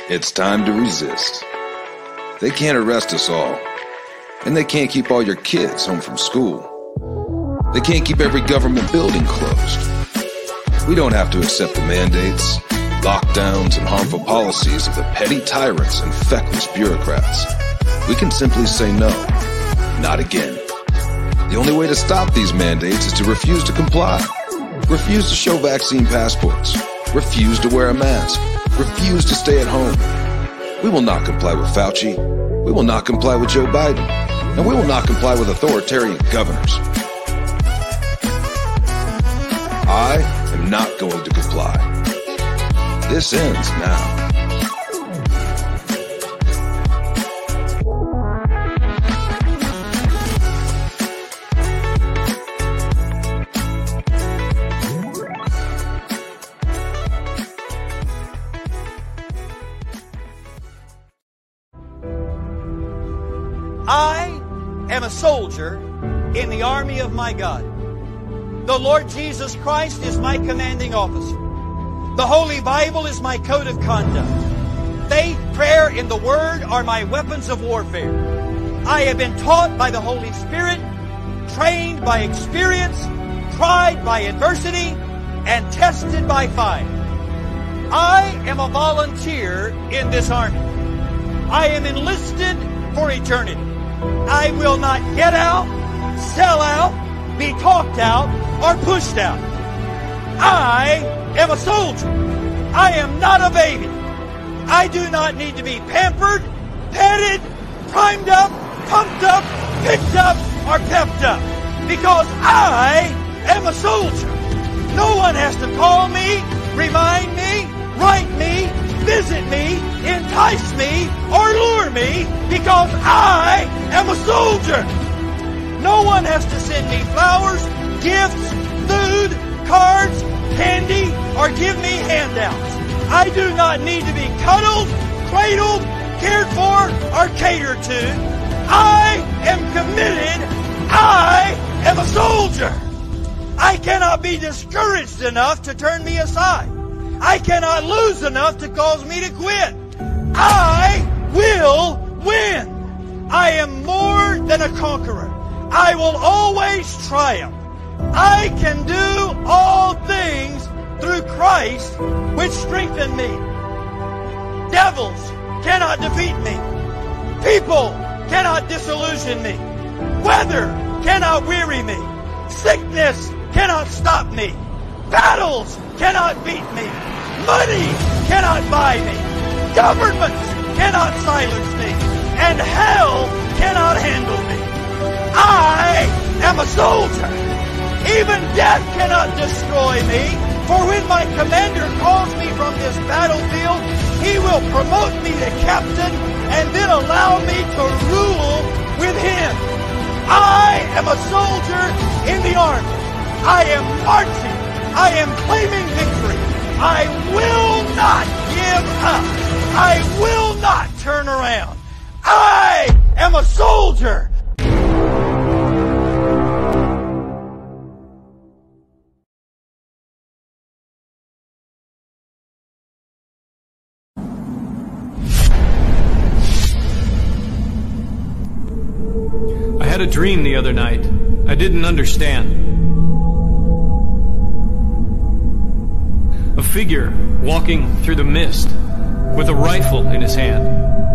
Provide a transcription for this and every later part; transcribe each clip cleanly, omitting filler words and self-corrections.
It's time to resist. They can't arrest us all. And they can't keep all your kids home from school. They can't keep every government building closed. We don't have to accept the mandates, lockdowns, and harmful policies of the petty tyrants and feckless bureaucrats. We can simply say no, not again. The only way to stop these mandates is to refuse to comply. Refuse to show vaccine passports. Refuse to wear a mask. Refuse to stay at home. We will not comply with Fauci. We will not comply with Joe Biden. And we will not comply with authoritarian governors. I am not going to comply. This ends now. I am a soldier in the army of my God. The Lord Jesus Christ is my commanding officer. The Holy Bible is my code of conduct. Faith, prayer, and the Word are my weapons of warfare. I have been taught by the Holy Spirit, trained by experience, tried by adversity, and tested by fire. I am a volunteer in this army. I am enlisted for eternity. I will not get out, sell out, be talked out, or pushed out. I am a soldier. I am not a baby. I do not need to be pampered, petted, primed up, pumped up, picked up, or pepped up. Because I am a soldier. No one has to call me, remind me, write me, visit me, entice me, or lure me, because I am a soldier. No one has to send me flowers, gifts, food, cards, candy, or give me handouts. I do not need to be cuddled, cradled, cared for, or catered to. I am committed. I am a soldier. I cannot be discouraged enough to turn me aside. I cannot lose enough to cause me to quit. I will win. I am more than a conqueror. I will always triumph. I can do all things through Christ, which strengthen me. Devils cannot defeat me. People cannot disillusion me. Weather cannot weary me. Sickness cannot stop me. Battles cannot beat me. Money cannot buy me. Governments cannot silence me. And hell cannot handle me. I am a soldier. Even death cannot destroy me. For when my commander calls me from this battlefield, he will promote me to captain and then allow me to rule with him. I am a soldier in the army. I am marching. I am claiming victory. I will not give up. I will not turn around. I am a soldier. I had a dream the other night. I didn't understand. A figure walking through the mist with a rifle in his hand.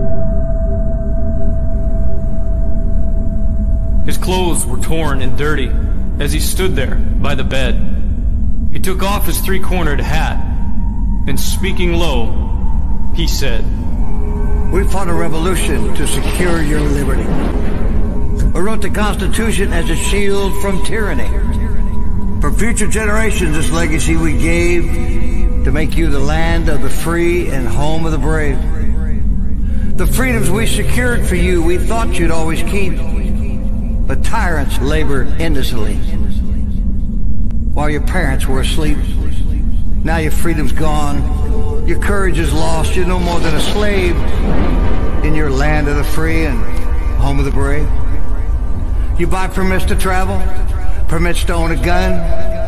His clothes were torn and dirty as he stood there by the bed. He took off his three-cornered hat and, speaking low, he said, "We fought a revolution to secure your liberty. We wrote the Constitution as a shield from tyranny. For future generations, this legacy we gave to make you the land of the free and home of the brave. The freedoms we secured for you, we thought you'd always keep. But tyrants labor endlessly while your parents were asleep. Now your freedom's gone. Your courage is lost. You're no more than a slave in your land of the free and home of the brave. You buy permits to travel, permits to own a gun,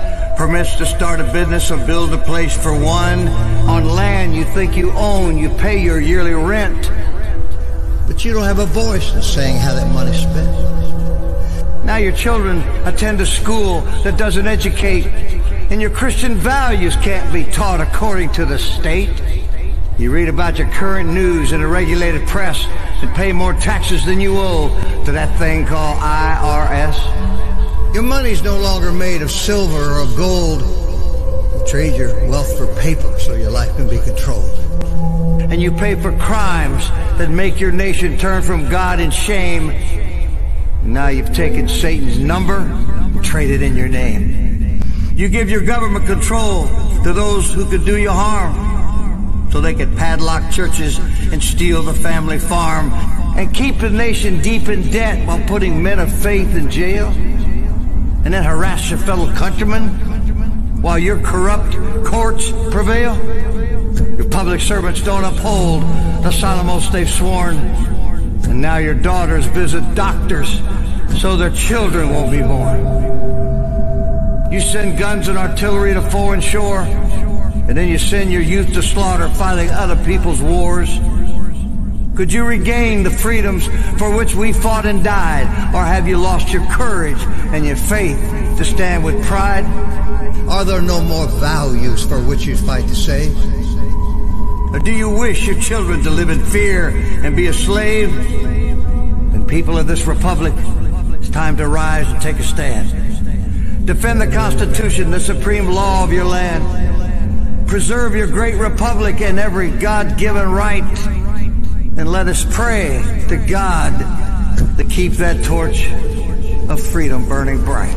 permits to start a business or build a place for one. On land you think you own, you pay your yearly rent. But you don't have a voice in saying how that money's spent. Now your children attend a school that doesn't educate, and your Christian values can't be taught according to the state. You read about your current news in a regulated press and pay more taxes than you owe to that thing called IRS. Your money's no longer made of silver or gold. You trade your wealth for paper so your life can be controlled. And you pay for crimes that make your nation turn from God in shame. Now you've taken Satan's number and traded in your name. You give your government control to those who could do you harm, so they could padlock churches and steal the family farm and keep the nation deep in debt while putting men of faith in jail, and then harass your fellow countrymen while your corrupt courts prevail. Your public servants don't uphold the solemn oaths they've sworn, and now your daughters visit doctors so their children won't be born. You send guns and artillery to foreign shore, and then you send your youth to slaughter fighting other people's wars. Could you regain the freedoms for which we fought and died, or have you lost your courage and your faith to stand with pride? Are there no more values for which you fight to save? Or do you wish your children to live in fear and be a slave? Then, people of this republic, it's time to rise and take a stand. Defend the Constitution, the supreme law of your land. Preserve your great republic and every God-given right. And let us pray to God to keep that torch of freedom burning bright.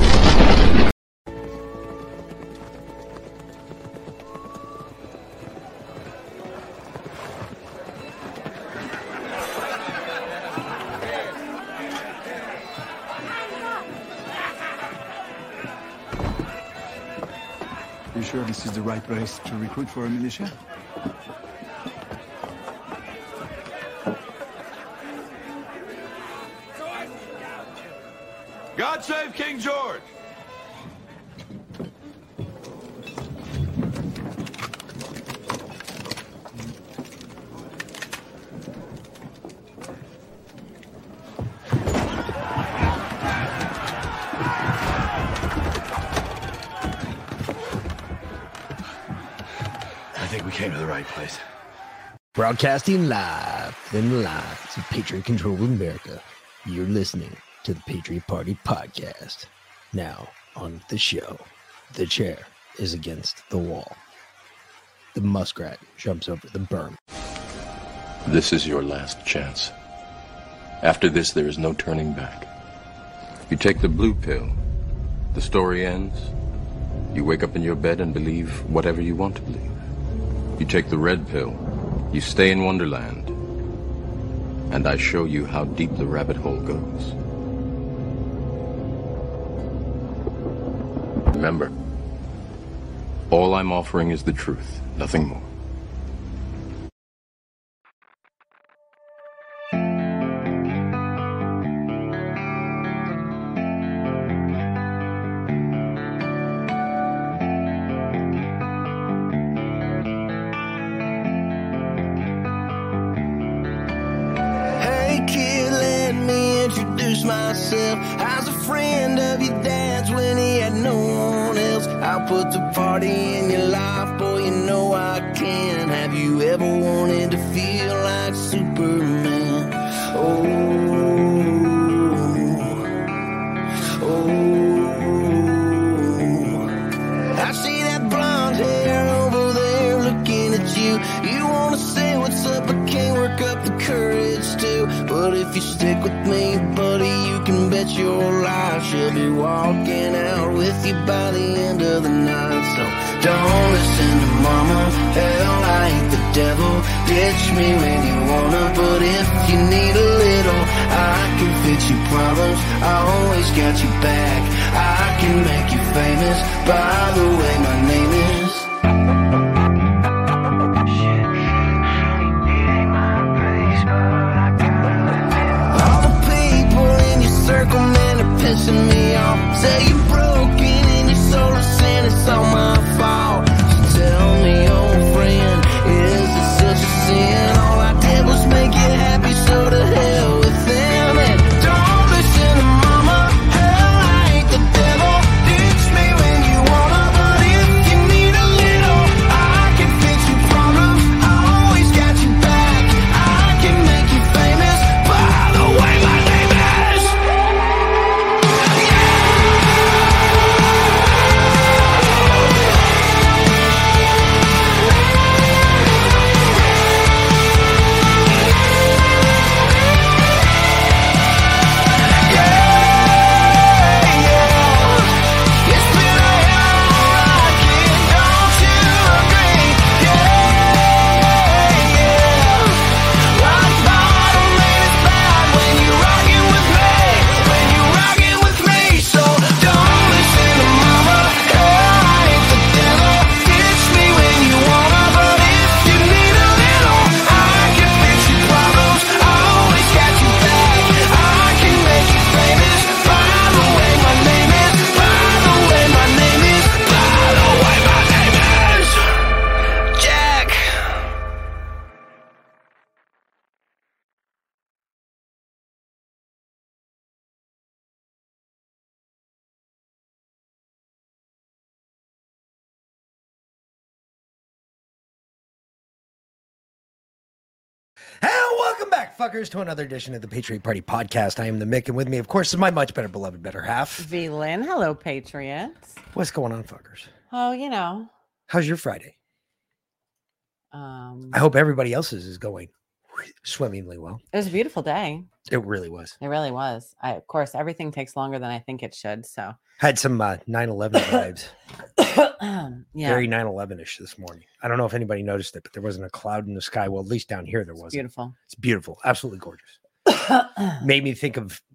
You sure this is the right place to recruit for a militia? God save King George! I think we came to the right place. Broadcasting live in the lines of Patriot-controlled America. You're listening to the Patriot Party Podcast. Now, on the show, the chair is against the wall. The muskrat jumps over the berm. This is your last chance. After this, there is no turning back. You take the blue pill, the story ends. You wake up in your bed and believe whatever you want to believe. You take the red pill, you stay in Wonderland, and I show you how deep the rabbit hole goes. Remember, all I'm offering is the truth, nothing more. Myself as a friend of your dad's when he had no one else. I'll put the party in your life, boy, you know I can. Have you ever wanted to feel like Superman? I see that blonde hair over there looking at you. You wanna say what's up, but can't work up the courage to. But if you stick with me, buddy, you can bet your life she'll be walking out with you by the end of the night. So don't listen to mama, hell, I ain't the devil. Ditch me when you wanna, but if you need a little, I can fix your problems. I always got your back, I can make you famous. By the way, my name is circle, man, are pissing me off. Say you're broken and your soul is sin. And welcome back, fuckers, to another edition of the Patriot Party Podcast. I am the Mick, and with me, of course, is my much better beloved better half. V-Lynn. Hello, Patriots. What's going on, fuckers? Oh, you know. How's your Friday? I hope everybody else's is going swimmingly well. It was a beautiful day. It really was. It really was. Of course, everything takes longer than I think it should. So had some 9/11 vibes. Yeah. Very 9/11ish this morning. I don't know if anybody noticed it, but there wasn't a cloud in the sky. Well, at least down here there wasn't. Beautiful. It's beautiful. Absolutely gorgeous. Made me think of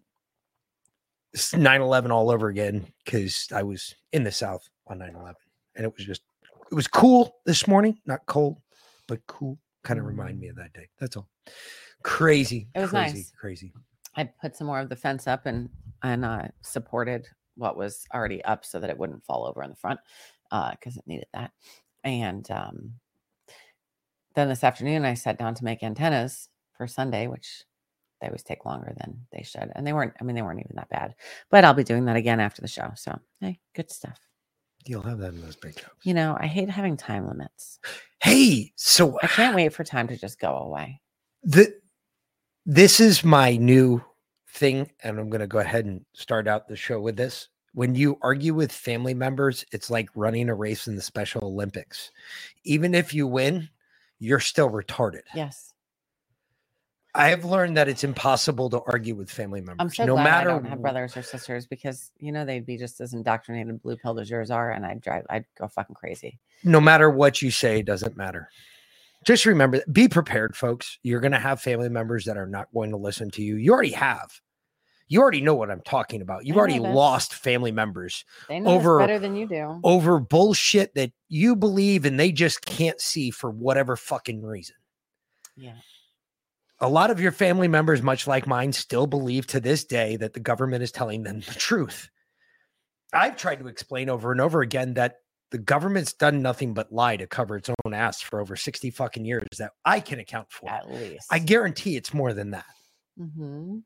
9/11 all over again because I was in the South on 9/11, and it was cool this morning. Not cold, but cool. Kind of remind me of that day. That's all. Crazy. It was nice. Crazy. I put some more of the fence up and supported what was already up so that it wouldn't fall over in the front because it needed that. And then this afternoon I sat down to make antennas for Sunday, which they always take longer than they should. And they weren't even that bad. But I'll be doing that again after the show. So hey, good stuff. You'll have that in those big jobs. You know, I hate having time limits. Hey, so I can't wait for time to just go away. This is my new thing, and I'm going to go ahead and start out the show with this. When you argue with family members, it's like running a race in the Special Olympics. Even if you win, you're still retarded. Yes. I have learned that it's impossible to argue with family members. I'm so glad I don't have brothers or sisters because, you know, they'd be just as indoctrinated blue pilled as yours are, and I'd go fucking crazy. No matter what you say, it doesn't matter. Just remember, be prepared, folks. You're going to have family members that are not going to listen to you. You already have. You already know what I'm talking about. You've already lost family members over better than you do over bullshit that you believe and they just can't see for whatever fucking reason. Yeah. A lot of your family members, much like mine, still believe to this day that the government is telling them the truth. I've tried to explain over and over again that the government's done nothing but lie to cover its own ass for over 60 fucking years that I can account for. At least. I guarantee it's more than that. Mm-hmm.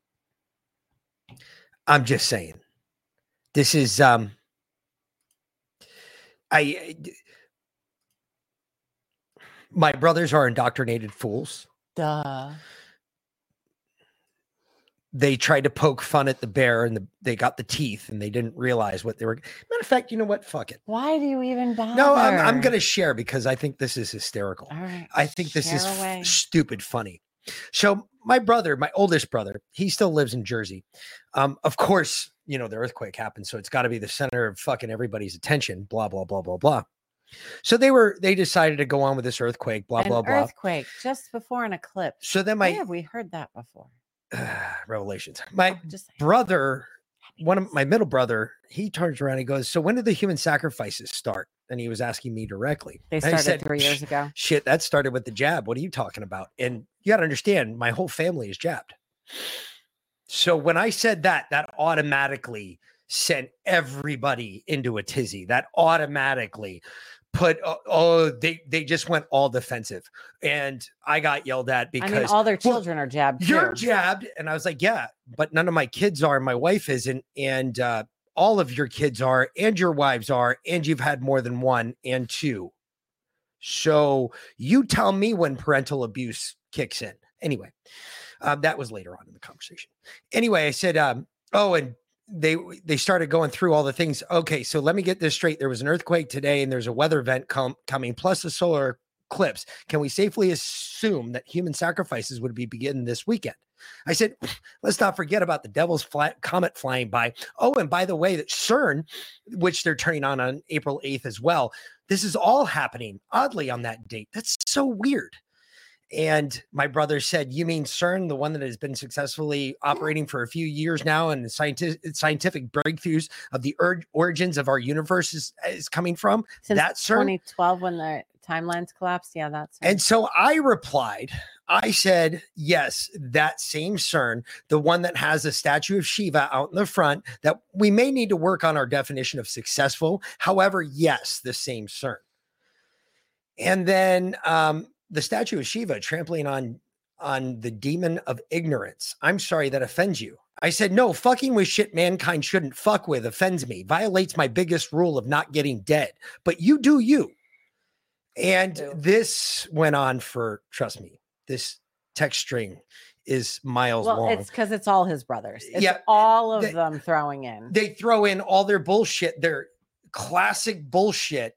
I'm just saying. This is my brothers are indoctrinated fools. Duh. They tried to poke fun at the bear and they got the teeth and they didn't realize what they were. Matter of fact, you know what? Fuck it. Why do you even bother? No, I'm going to share because I think this is hysterical. All right. I think this is stupid funny. So my brother, my oldest brother, he still lives in Jersey. Of course, you know, the earthquake happened. So it's got to be the center of fucking everybody's attention, blah, blah, blah, blah, blah. So they decided to go on with this earthquake, blah, blah, blah. Earthquake just before an eclipse. So then where have we heard that before? Revelations. My brother, my middle brother, he turns around and he goes, so when did the human sacrifices start? And he was asking me directly. They started 3 years ago. Shit, that started with the jab. What are you talking about? And you got to understand, my whole family is jabbed. So when I said that automatically sent everybody into a tizzy. That automatically put, they just went all defensive. And I got yelled at because all their children are jabbed. You're jabbed. And I was like, yeah, but none of my kids are. My wife isn't. And all of your kids are, and your wives are, and you've had more than one and two. So you tell me when parental abuse kicks in. Anyway, that was later on in the conversation. Anyway, I said, and they started going through all the things. Okay, so let me get this straight. There was an earthquake today and there's a weather event coming plus a solar eclipse. Can we safely assume that human sacrifices would be beginning this weekend? I said, let's not forget about the devil's comet flying by. Oh, and by the way, that CERN, which they're turning on April 8th as well. This is all happening oddly on that date. That's so weird. And my brother said, you mean CERN, the one that has been successfully operating for a few years now, and the scientific breakthroughs of the origins of our universe is coming from? Since that CERN? 2012 when the timelines collapsed? Yeah, that's CERN. And so I replied, I said, yes, that same CERN, the one that has a statue of Shiva out in the front, that we may need to work on our definition of successful. However, yes, the same CERN. And then the statue of Shiva trampling on the demon of ignorance. I'm sorry that offends you. I said, no, fucking with shit mankind shouldn't fuck with offends me, violates my biggest rule of not getting dead. But you do you. And this went on for, trust me, this text string is miles long. It's because it's all his brothers. It's all of them throwing in. They throw in all their bullshit, their classic bullshit,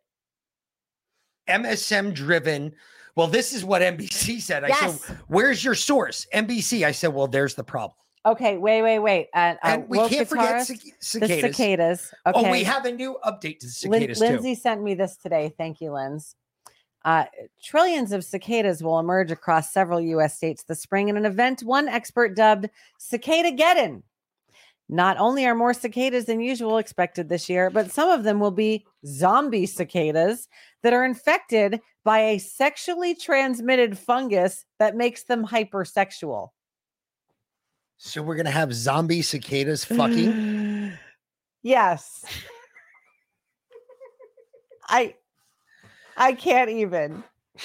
MSM driven. Well, this is what NBC said. I said, where's your source? NBC. I said, well, there's the problem. Okay, wait. And we can't forget cicadas. The cicadas. Okay. Oh, we have a new update to the cicadas, Lindsay sent me this today. Thank you, Linz. Trillions of cicadas will emerge across several U.S. states this spring in an event one expert dubbed Cicada-geddon. Not only are more cicadas than usual expected this year, but some of them will be zombie cicadas that are infected by a sexually transmitted fungus that makes them hypersexual. So we're going to have zombie cicadas fucking? Yes. I can't even.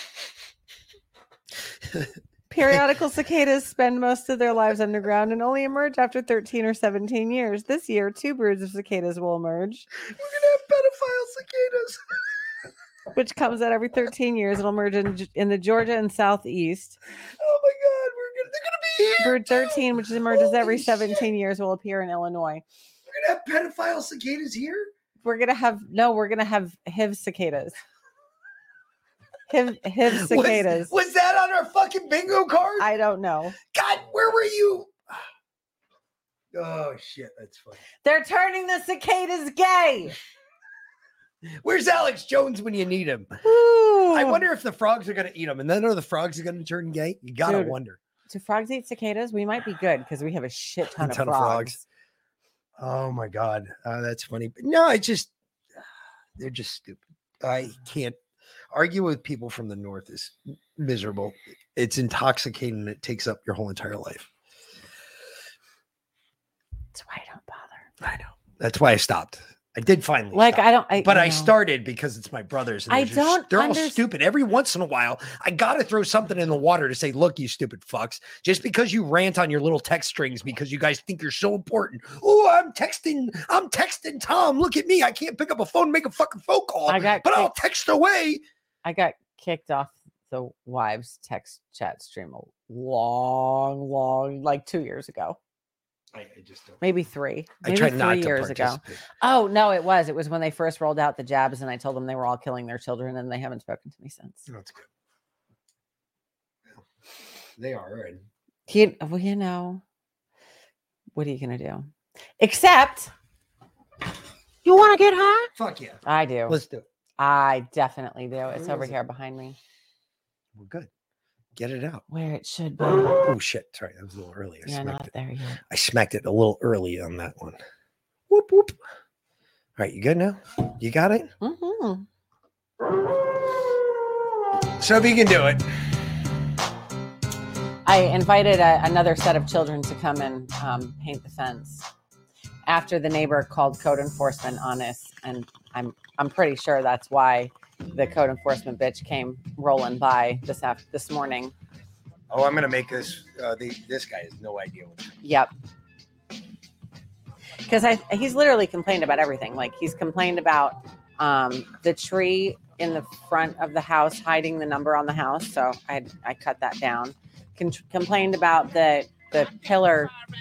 Periodical cicadas spend most of their lives underground and only emerge after 13 or 17 years. This year, 2 broods of cicadas will emerge. We're going to have pedophile cicadas. Which comes out every 13 years. It'll emerge in the Georgia and Southeast. Oh my God, they're going to be here. Brood 13, which emerges every 17 years, will appear in Illinois. We're going to have pedophile cicadas here? We're going to have HIV cicadas. HIV cicadas. Was that on our fucking bingo card? I don't know. God, where were you? Oh, shit, that's funny. They're turning the cicadas gay. Where's Alex Jones when you need him? Ooh. I wonder if the frogs are going to eat them, and then are the frogs going to turn gay? You got to wonder. Do frogs eat cicadas? We might be good because we have a shit ton of frogs. Oh, my God. That's funny. But no, they're just stupid. I can't argue with people from the north is miserable. It's intoxicating. It takes up your whole entire life. That's why I don't bother. I know. That's why I stopped. I did finally. I started because it's my brothers. And they're all stupid. Every once in a while, I got to throw something in the water to say, look, you stupid fucks. Just because you rant on your little text strings because you guys think you're so important. Oh, I'm texting Tom. Look at me. I can't pick up a phone and make a fucking phone call. I'll text away. I got kicked off the wives text chat stream a long, like 2 years ago. I just don't. Maybe 3. I tried not 3 years ago. Oh no, it was when they first rolled out the jabs, and I told them they were all killing their children, and they haven't spoken to me since. That's good. They are, and what are you gonna do? Except, you want to get high? Fuck yeah, I do. Let's do it. I definitely do. It's over here behind me. We're good. Get it out. Where it should be. Oh, shit. Sorry, that was a little early. There yet. I smacked it a little early on that one. Whoop, whoop. All right, you good now? You got it? Mm-hmm. So if you can do it. I invited another set of children to come and paint the fence after the neighbor called code enforcement on us. And I'm pretty sure that's why the code enforcement bitch came rolling by this morning. Oh, I'm gonna make this. This guy has no idea what. Yep. Because he's literally complained about everything. Like he's complained about the tree in the front of the house hiding the number on the house, so I cut that down. Complained about the pillar